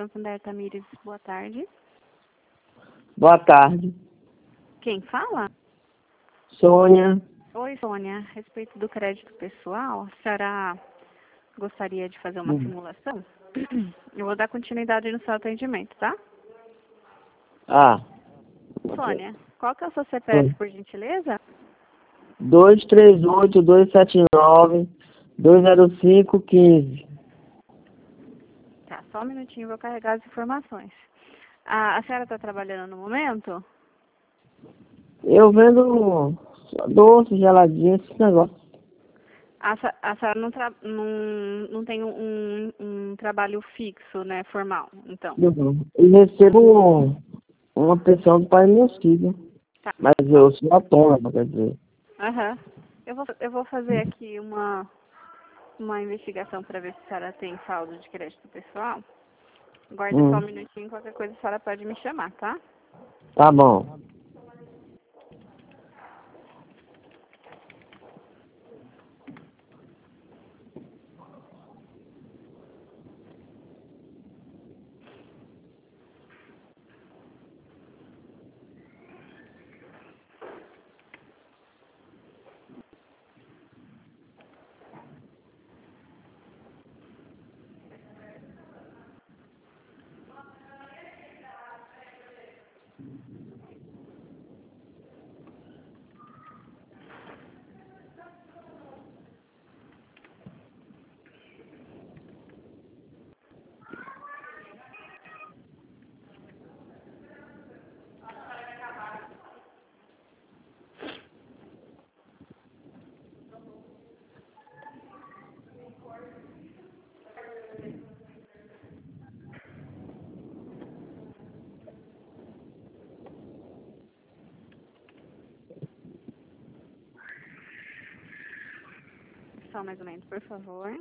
Santander Tamires, boa tarde. Boa tarde. Quem fala? Sônia. Oi, Sônia. A respeito do crédito pessoal, a senhora gostaria de fazer uma simulação? Eu vou dar continuidade no seu atendimento, tá? Sônia, qual que é o seu CPF, por gentileza? 238-279-205-15. Tá, só um minutinho, vou carregar as informações. A senhora está trabalhando no momento? Eu vendo doce, geladinho, esses negócios. A senhora não tem um trabalho fixo, né, formal, então? Eu recebo uma pensão do pai e meus filhos. Tá. Mas eu sou autônomo, quer dizer. Aham. Eu vou fazer aqui uma investigação para ver se a senhora tem saldo de crédito pessoal. Guarde só um minutinho, qualquer coisa a senhora pode me chamar, tá? Tá bom. Só mais ou menos, por favor.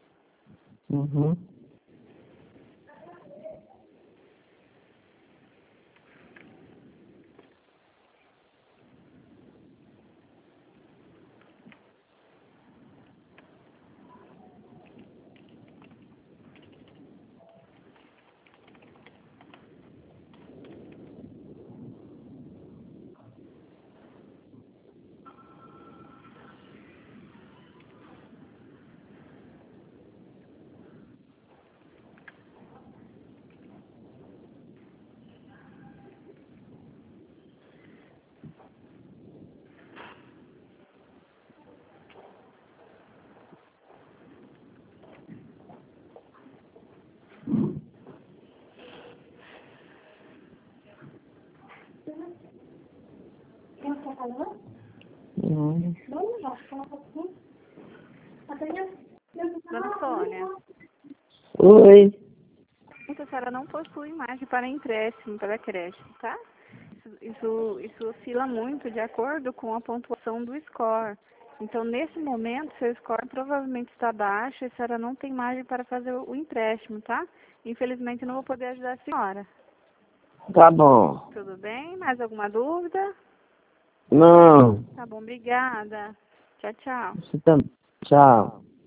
Dona Sônia. Oi. Então, a senhora não possui margem para empréstimo, para crédito, tá? Isso oscila muito de acordo com a pontuação do score. Então, nesse momento, seu score provavelmente está baixo e a senhora não tem margem para fazer o empréstimo, tá? Infelizmente, não vou poder ajudar a senhora. Tá bom. Tudo bem? Mais alguma dúvida? Não. Tá bom, obrigada. Tchau, tchau. Você também. Tchau.